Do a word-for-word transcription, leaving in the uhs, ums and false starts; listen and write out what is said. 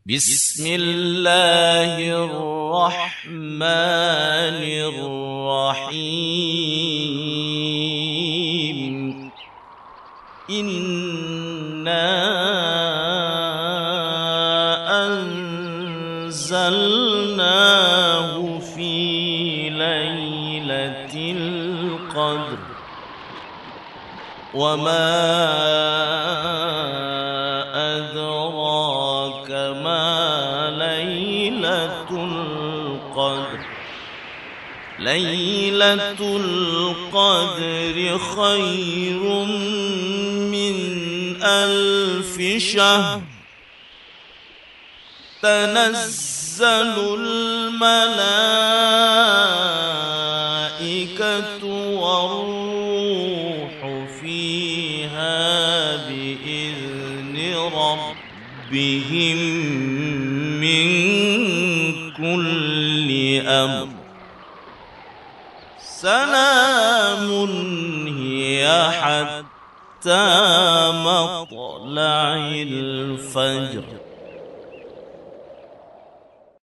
بسم الله الرحمن الرحيم إنا أنزلناه في ليلة القدر وما أدراك ما ليلة القدر ليلة القدر خير من ألف شهر تنزل الملائكة والروح فيها بإذن ربهم من كل أمر سلام هي حتى مطلع الفجر.